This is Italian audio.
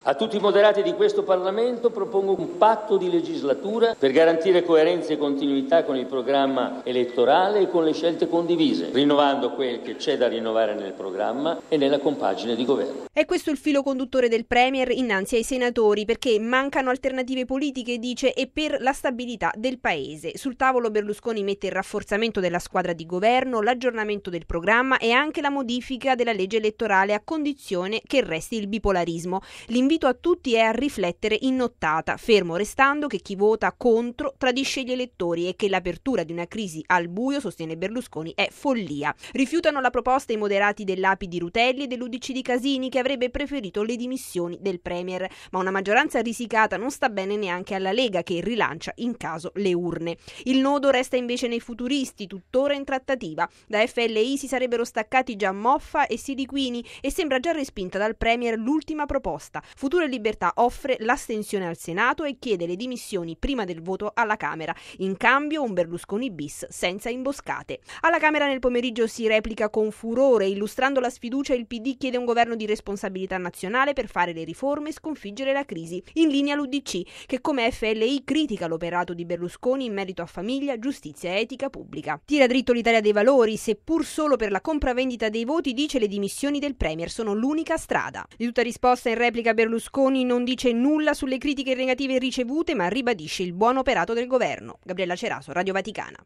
A tutti i moderati di questo Parlamento propongo un patto di legislatura per garantire coerenza e continuità con il programma elettorale e con le scelte condivise, rinnovando quel che c'è da rinnovare nel programma e nella compagine di governo. È questo il filo conduttore del Premier innanzi ai senatori, perché mancano alternative politiche, dice, e per la stabilità del Paese. Sul tavolo Berlusconi mette il rafforzamento della squadra di governo, l'aggiornamento del programma e anche la modifica della legge elettorale a condizione che resti il bipolarismo. L'invito a tutti è a riflettere in nottata, fermo restando che chi vota contro tradisce gli elettori e che l'apertura di una crisi al buio, sostiene Berlusconi, è follia. Rifiutano la proposta i moderati dell'API di Rutelli e dell'UDC di Casini, che avrebbe preferito le dimissioni del Premier, ma una maggioranza risicata non sta bene neanche alla Lega, che rilancia in caso le urne. Il nodo resta invece nei futuristi, tuttora in trattativa. Da FLI si sarebbero staccati già Moffa e Siriquini e sembra già respinta dal Premier l'ultima proposta. Futuro e Libertà offre l'astensione al Senato e chiede le dimissioni prima del voto alla Camera. In cambio un Berlusconi bis senza imboscate. Alla Camera nel pomeriggio si replica con furore. Illustrando la sfiducia, il PD chiede un governo di responsabilità nazionale per fare le riforme e sconfiggere la crisi. In linea l'UDC, che come FLI critica l'operato di Berlusconi in merito a famiglia, giustizia e etica pubblica. Tira dritto l'Italia dei Valori, seppur solo per la compravendita dei voti, dice le dimissioni del Premier sono l'unica strada. Di tutta risposta in replica Berlusconi non dice nulla sulle critiche negative ricevute, ma ribadisce il buon operato del governo. Gabriella Ceraso, Radio Vaticana.